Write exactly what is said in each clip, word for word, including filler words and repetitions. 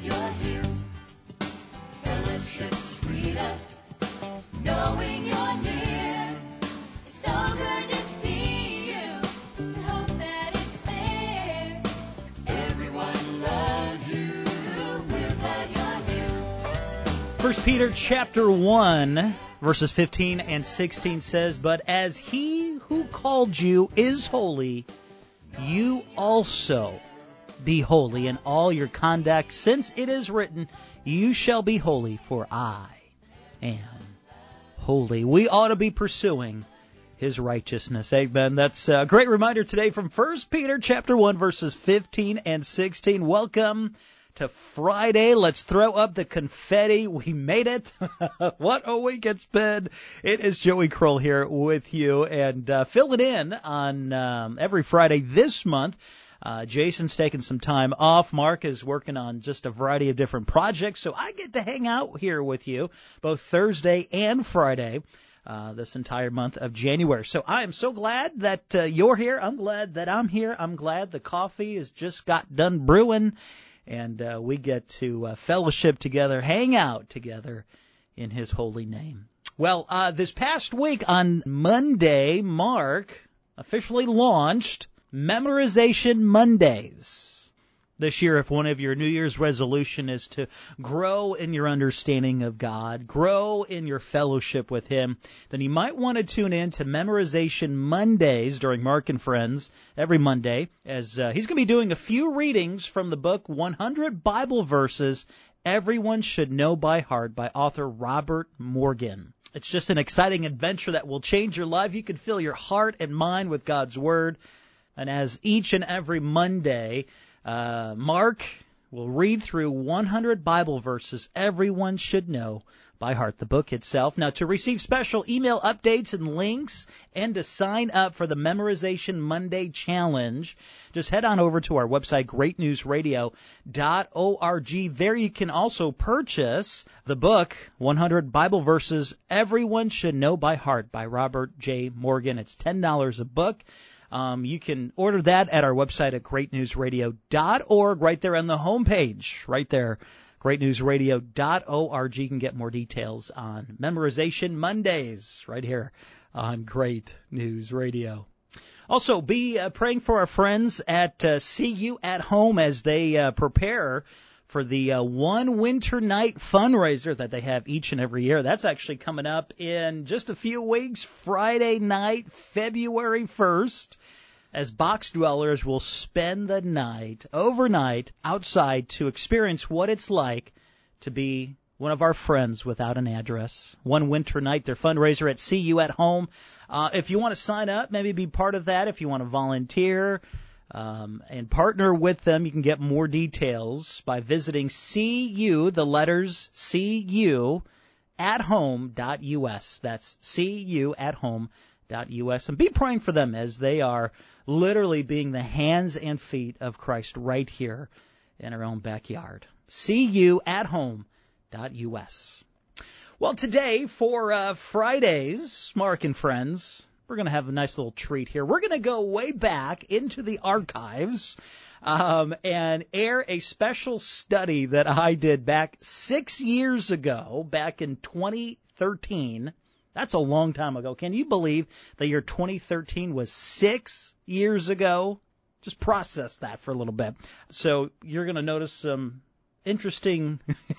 glad you're here. Fellowship sweeter, knowing you're near. It's so good to see you. I hope that it's clear. Everyone loves you. We're glad you're here. First Peter chapter one, verses fifteen and sixteen says, "But as he who called you is holy, you also be holy in all your conduct, since it is written, you shall be holy, for I am holy." We ought to be pursuing his righteousness. Amen. That's a great reminder today from First Peter chapter one, verses fifteen and sixteen. Welcome to Friday. Let's throw up the confetti. We made it. What a week it's been. It is Joey Kroll here with you and uh, filling in on um, every Friday this month. Uh, Jason's taking some time off. Mark is working on just a variety of different projects, so I get to hang out here with you both Thursday and Friday uh, this entire month of January. So I am so glad that uh, you're here. I'm glad that I'm here. I'm glad the coffee has just got done brewing, and uh, we get to uh, fellowship together, hang out together in his holy name. Well, uh, this past week on Monday, Mark officially launched Memorization Mondays. This year, if one of your New Year's resolution is to grow in your understanding of God, grow in your fellowship with Him, then you might want to tune in to Memorization Mondays during Mark and Friends every Monday, as uh, he's going to be doing a few readings from the book one hundred Bible Verses Everyone Should Know by Heart by author Robert Morgan. It's just an exciting adventure that will change your life. You can fill your heart and mind with God's Word. And as each and every Monday, uh, Mark will read through one hundred Bible verses everyone should know by heart, the book itself. Now, to receive special email updates and links and to sign up for the Memorization Monday Challenge, just head on over to our website, great news radio dot org. There you can also purchase the book, one hundred Bible Verses Everyone Should Know by Heart by Robert J. Morgan. It's ten dollars a book. Um, you can order that at our website at great news radio dot org, right there on the homepage, right there, great news radio dot org. You can get more details on Memorization Mondays right here on Great News Radio. Also, be uh, praying for our friends at uh, See You at Home as they uh, prepare for the uh, One Winter Night fundraiser that they have each and every year. That's actually coming up in just a few weeks, Friday night, February first, as box dwellers will spend the night, overnight, outside to experience what it's like to be one of our friends without an address. One Winter Night, their fundraiser at See You at Home. Uh, if you want to sign up, maybe be part of that, if you want to volunteer, Um, and partner with them, you can get more details by visiting C U, the letters C U, at home dot U S. That's C U at home dot U S. And be praying for them as they are literally being the hands and feet of Christ right here in our own backyard. C U at home dot U S. Well, today for uh, Fridays, Mark and Friends, we're going to have a nice little treat here. We're going to go way back into the archives um, and air a special study that I did back six years ago, back in twenty thirteen. That's a long time ago. Can you believe the year twenty thirteen was six years ago? Just process that for a little bit. So you're going to notice some interesting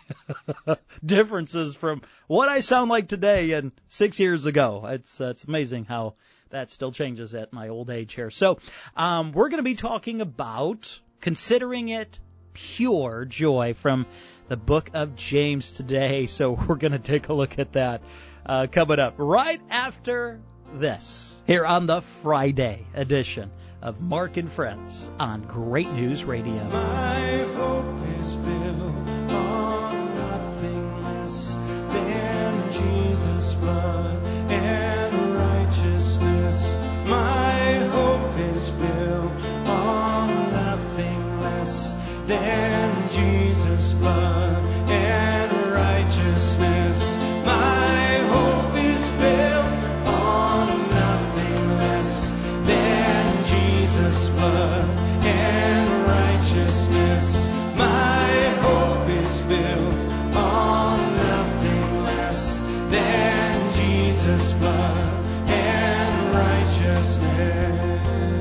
differences from what I sound like today and six years ago. It's uh, it's amazing how that still changes at my old age here. So um, we're going to be talking about considering it pure joy from the book of James today. So we're going to take a look at that uh, coming up right after this here on the Friday edition of Mark and Friends on Great News Radio. My hope is built on nothing less than Jesus' blood and righteousness. My hope is built on nothing less than Jesus' blood and righteousness. My hope is built on nothing less than Jesus' blood and righteousness. My hope is built on nothing less than Jesus' blood and righteousness.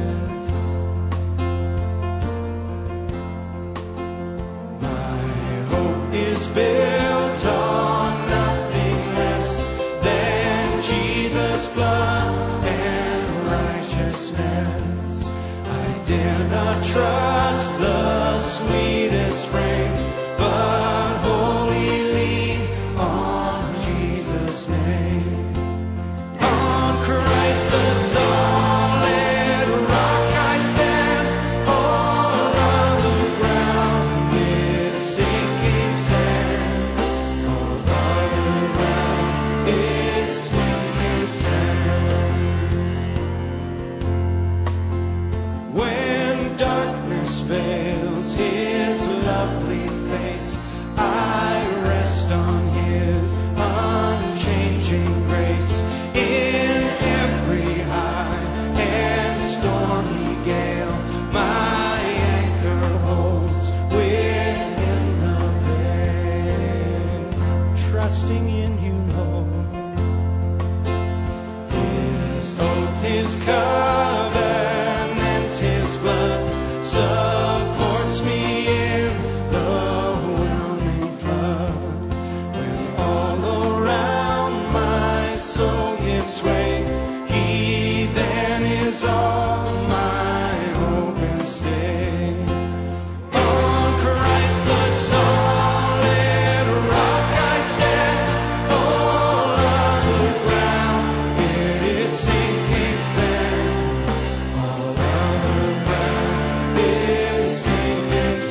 My hope is built on nothing less than Jesus' blood and righteousness. I dare not trust the sweetest frame, but wholly lean on Jesus' name. On Christ the solid rock I stand, all other ground is sinking sand. All other ground is sinking sand. When darkness veils His lovely face, I rest on His unchanging grace. In every high and stormy gale, my anchor holds within the veil. Trusting in you, Lord, His oath, His covenant, His blood supports me in the whelming flood. When all around my soul gives way, He then is all my hope and stay. On Christ the solid rock I stand, all other ground it is sinking sand. All other ground is sinking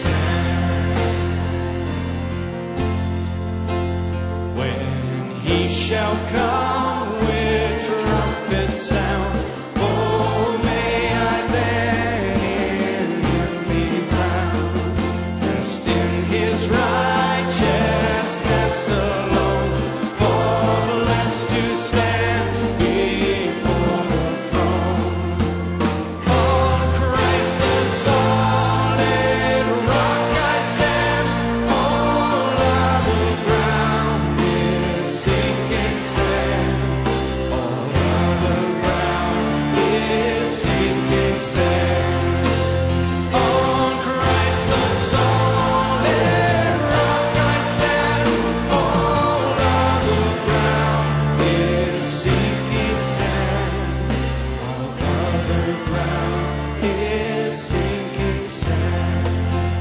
sand. When He shall come with trumpet sound, oh, may I then in Him be found, dressed in His righteousness alone, for blessed to stand before the throne. On Christ the solid rock I stand, all other ground is sinking sand. All other ground is sinking sand. On Christ the solid rock I stand, all other ground is sinking sand. All other ground is sinking sand.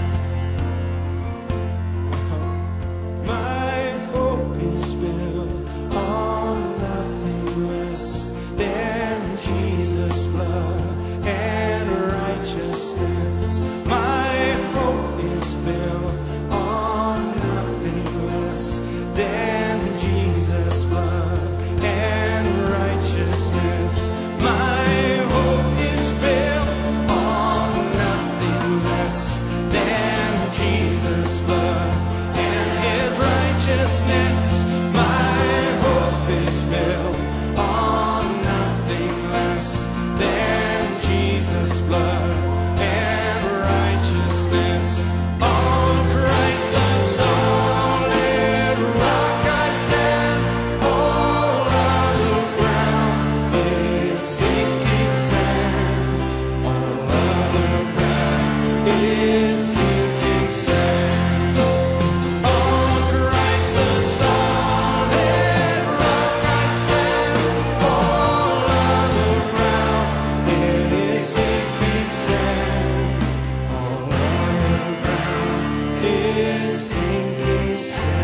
My hope is built on nothing less than Jesus' blood and righteousness. My hope is built on nothing less than Jesus' blood and righteousness. My hope is built on nothing less than Jesus' blood and His righteousness. My hope is built on nothing less than Jesus' blood and righteousness. On Christ the solid rock I stand, all other ground is sinking sand. All other ground is sinking sand. On Christ the solid rock I stand, all other ground it is sinking sand. All other ground is sinking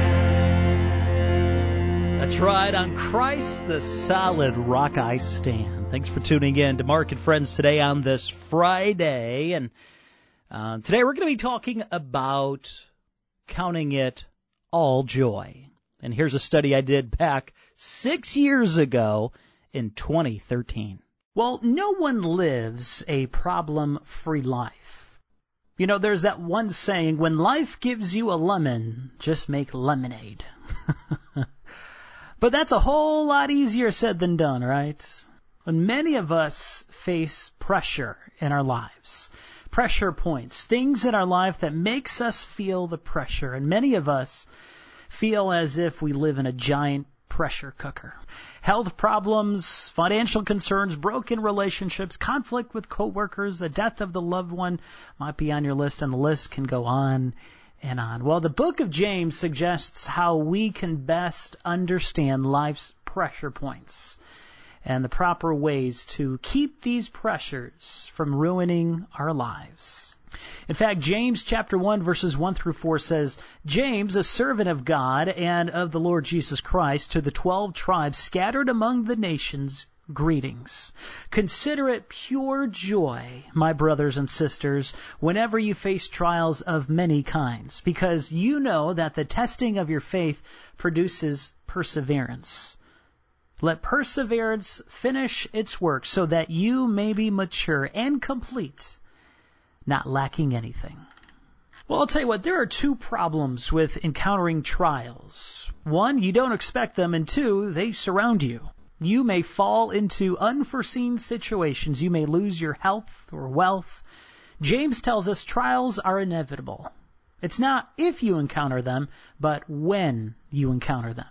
sand. That's right. On Christ, the solid rock I stand. Thanks for tuning in to Mark and Friends today on this Friday. And uh, today we're going to be talking about counting it all joy. And here's a study I did back six years ago in twenty thirteen. Well, no one lives a problem-free life. You know, there's that one saying, when life gives you a lemon, just make lemonade. But that's a whole lot easier said than done, right? When many of us face pressure in our lives, Pressure points, things in our life that makes us feel the pressure. And many of us feel as if we live in a giant pressure cooker. Health problems, financial concerns, broken relationships, conflict with coworkers, the death of the loved one might be on your list, and the list can go on and on. Well, the book of James suggests how we can best understand life's pressure points and the proper ways to keep these pressures from ruining our lives. In fact, James chapter one, verses one through four says, James, a servant of God and of the Lord Jesus Christ, to the twelve tribes scattered among the nations, greetings. Consider it pure joy, my brothers and sisters, whenever you face trials of many kinds, because you know that the testing of your faith produces perseverance. Let perseverance finish its work so that you may be mature and complete, not lacking anything. Well, I'll tell you what, there are two problems with encountering trials. One, you don't expect them, and two, they surround you. You may fall into unforeseen situations. You may lose your health or wealth. James tells us trials are inevitable. It's not if you encounter them, but when you encounter them.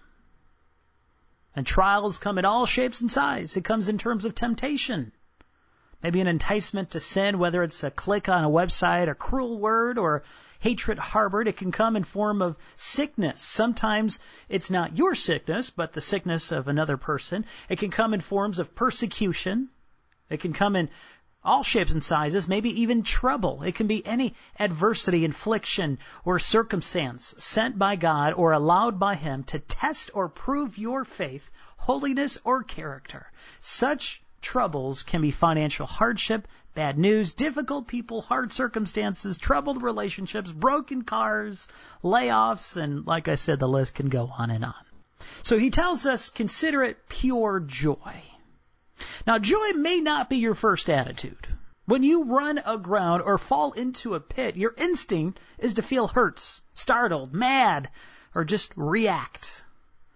And trials come in all shapes and sizes. It comes in terms of temptation. Maybe an enticement to sin, whether it's a click on a website, a cruel word, or hatred harbored. It can come in form of sickness. Sometimes it's not your sickness, but the sickness of another person. It can come in forms of persecution. It can come in all shapes and sizes, maybe even trouble. It can be any adversity, infliction, or circumstance sent by God or allowed by Him to test or prove your faith, holiness, or character. Such troubles can be financial hardship, bad news, difficult people, hard circumstances, troubled relationships, broken cars, layoffs, and like I said, the list can go on and on. So he tells us, consider it pure joy. Now, joy may not be your first attitude. When you run aground or fall into a pit, your instinct is to feel hurt, startled, mad, or just react.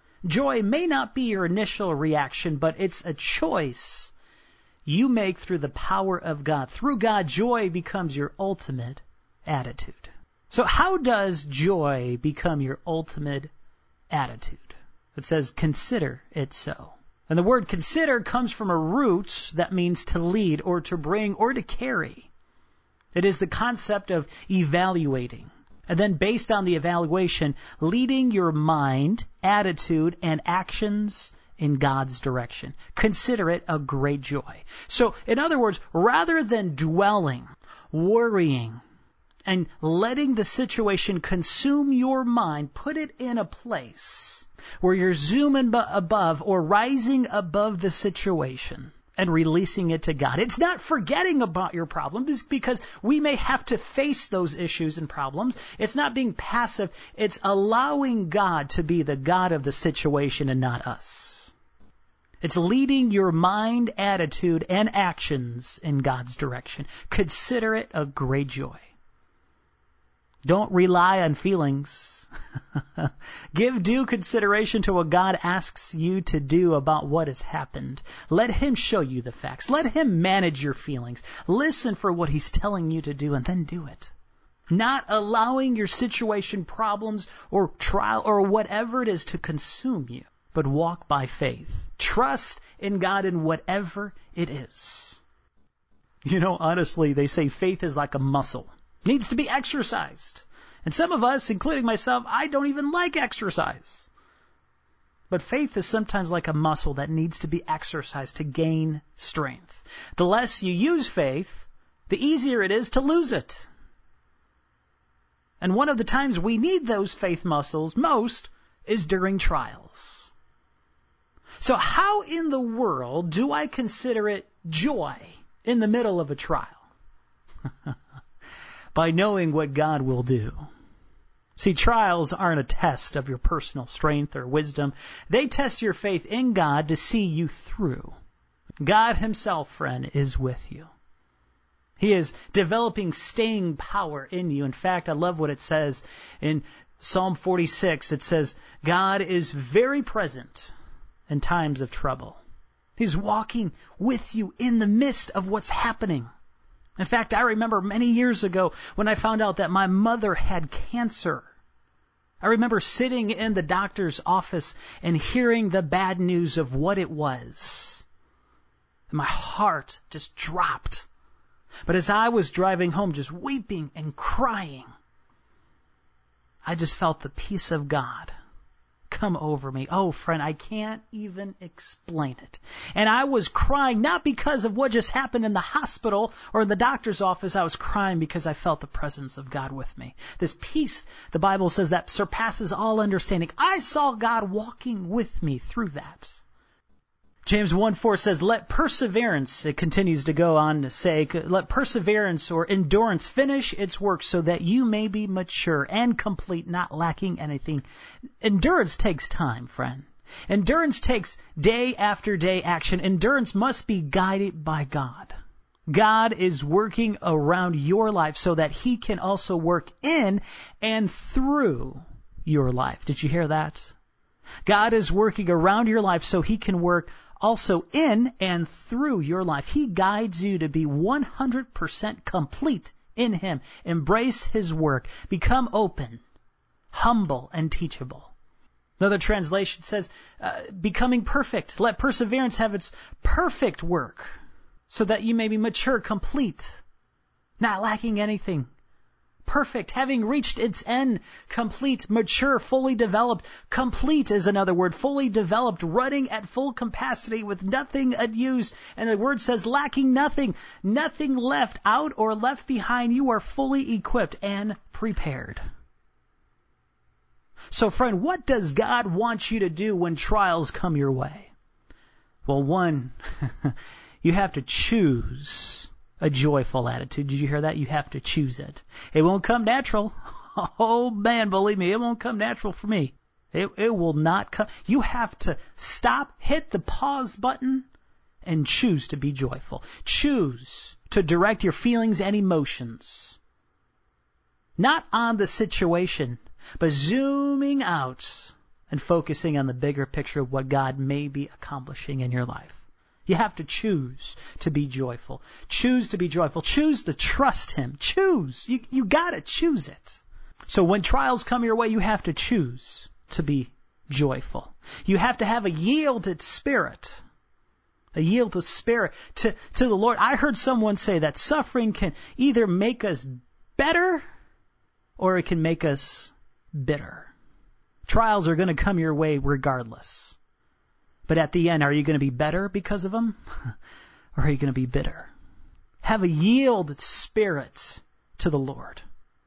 Joy may not be your initial reaction, but it's a choice you make through the power of God. Through God, joy becomes your ultimate attitude. So how does joy become your ultimate attitude? It says, consider it so. And the word consider comes from a root that means to lead or to bring or to carry. It is the concept of evaluating. And then based on the evaluation, leading your mind, attitude, and actions in God's direction. Consider it a great joy. So, in other words, rather than dwelling, worrying, and letting the situation consume your mind, put it in a place where you're zooming above or rising above the situation and releasing it to God. It's not forgetting about your problems, because we may have to face those issues and problems. It's not being passive. It's allowing God to be the God of the situation and not us. It's leading your mind, attitude, and actions in God's direction. Consider it a great joy. Don't rely on feelings. Give due consideration to what God asks you to do about what has happened. Let Him show you the facts. Let Him manage your feelings. Listen for what He's telling you to do and then do it. Not allowing your situation, problems, or trial, or whatever it is to consume you, but walk by faith. Trust in God in whatever it is. You know, honestly, they say faith is like a muscle. It needs to be exercised. And some of us, including myself, I don't even like exercise. But faith is sometimes like a muscle that needs to be exercised to gain strength. The less you use faith, the easier it is to lose it. And one of the times we need those faith muscles most is during trials. So how in the world do I consider it joy in the middle of a trial? By knowing what God will do. See, trials aren't a test of your personal strength or wisdom. They test your faith in God to see you through. God Himself, friend, is with you. He is developing staying power in you. In fact, I love what it says in Psalm forty-six. It says, God is very present in times of trouble. He's walking with you in the midst of what's happening. In fact, I remember many years ago when I found out that my mother had cancer. I remember sitting in the doctor's office and hearing the bad news of what it was. And my heart just dropped. But as I was driving home, just weeping and crying, I just felt the peace of God come over me. Oh, friend, I can't even explain it. And I was crying not because of what just happened in the hospital or in the doctor's office. I was crying because I felt the presence of God with me. This peace, the Bible says, that surpasses all understanding. I saw God walking with me through that. James one four says, let perseverance, it continues to go on to say, let perseverance or endurance finish its work so that you may be mature and complete, not lacking anything. Endurance takes time, friend. Endurance takes day after day action. Endurance must be guided by God. God is working around your life so that He can also work in and through your life. Did you hear that? God is working around your life so He can work also in and through your life. He guides you to be one hundred percent complete in Him. Embrace His work. Become open, humble, and teachable. Another translation says, uh, becoming perfect. Let perseverance have its perfect work so that you may be mature, complete, not lacking anything. Perfect, having reached its end, complete, mature, fully developed. Complete is another word, fully developed, running at full capacity with nothing unused. And the word says lacking nothing, nothing left out or left behind. You are fully equipped and prepared. So friend, what does God want you to do when trials come your way? Well, one, you have to choose a joyful attitude. Did you hear that? You have to choose it. It won't come natural. Oh man, believe me, it won't come natural for me. It, it will not come. You have to stop, hit the pause button, and choose to be joyful. Choose to direct your feelings and emotions, not on the situation, but zooming out and focusing on the bigger picture of what God may be accomplishing in your life. You have to choose to be joyful. Choose to be joyful. Choose to trust Him. Choose. You, you got to choose it. So when trials come your way, you have to choose to be joyful. You have to have a yielded spirit. A yielded spirit to, to the Lord. I heard someone say that suffering can either make us better or it can make us bitter. Trials are going to come your way regardless. But at the end, are you going to be better because of them? Or are you going to be bitter? Have a yielded spirit to the Lord.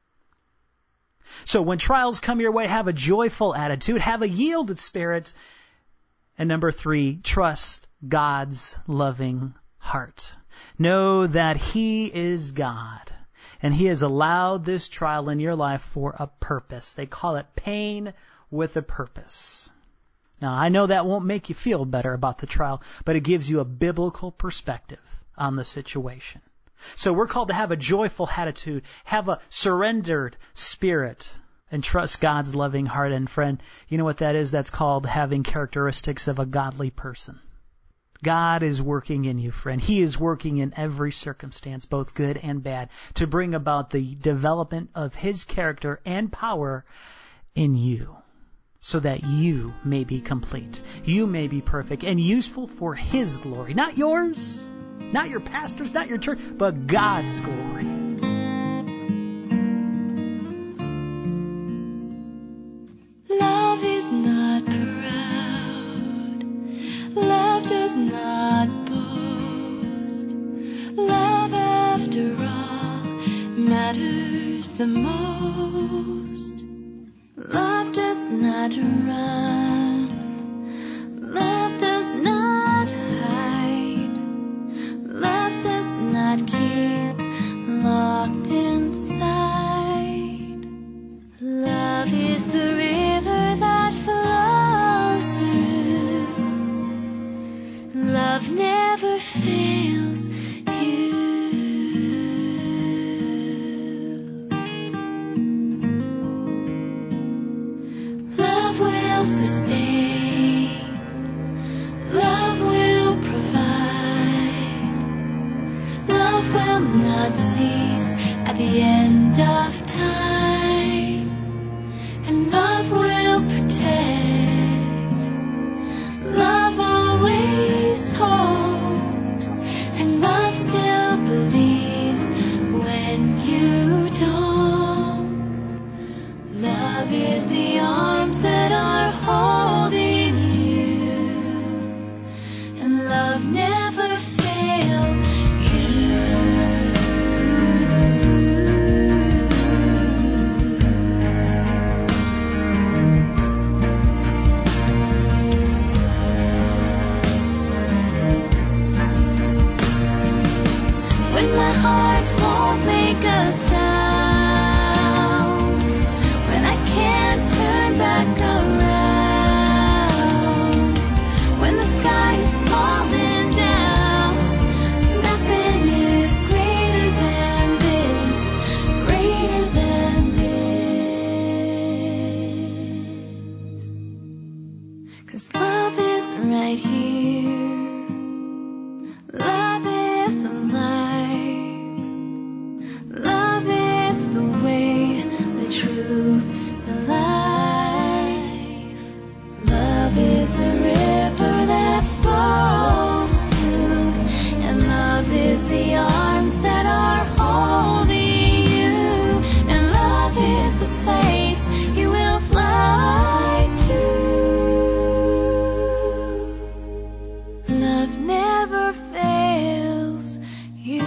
So when trials come your way, have a joyful attitude. Have a yielded spirit. And number three, trust God's loving heart. Know that He is God. And He has allowed this trial in your life for a purpose. They call it pain with a purpose. Now, I know that won't make you feel better about the trial, but it gives you a biblical perspective on the situation. So we're called to have a joyful attitude, have a surrendered spirit, and trust God's loving heart. And friend, you know what that is? That's called having characteristics of a godly person. God is working in you, friend. He is working in every circumstance, both good and bad, to bring about the development of His character and power in you, so that you may be complete, you may be perfect, and useful for His glory. Not yours, not your pastor's, not your church, but God's glory. Love is not proud. Love does not boast. Love, after all, matters the most. Love does not run. Love does not hide. Love does not keep locked inside. Love is the river that flows through. Love never fails you. Love will sustain. Love will provide. Love will not not cease at the end of time, and love will protect. Love always hopes, and love still believes when you don't. Love is the arms that are holding you, and love never fails you. When my heart won't make a sound, when I can't turn back around, when the sky is falling down, nothing is greater than this, greater than this. 'Cause love is right here. Love is alive. Love is the way, the truth, the life. Love is the river that flows through, and love is the arms that are holding you, and love is the place you will fly to. Love never fails you.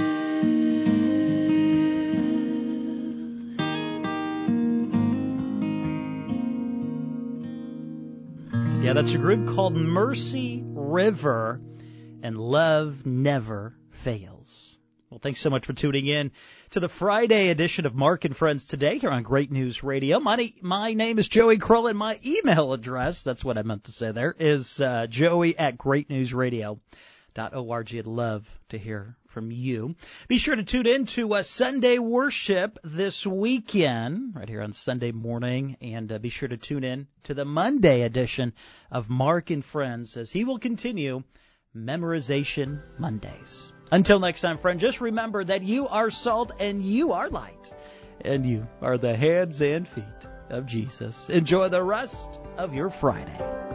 Yeah, that's a group called Mercy River, and love never fails. Well, thanks so much for tuning in to the Friday edition of Mark and Friends today here on Great News Radio. My, my name is Joey Kroll, and my email address, that's what I meant to say there, is uh, joey at great news radio dot org. I'd love to hear from you. Be sure to tune in to uh, Sunday worship this weekend, right here on Sunday morning, and uh, be sure to tune in to the Monday edition of Mark and Friends as he will continue Memorization Mondays. Until next time, friend, just remember that you are salt and you are light, and you are the hands and feet of Jesus. Enjoy the rest of your Friday.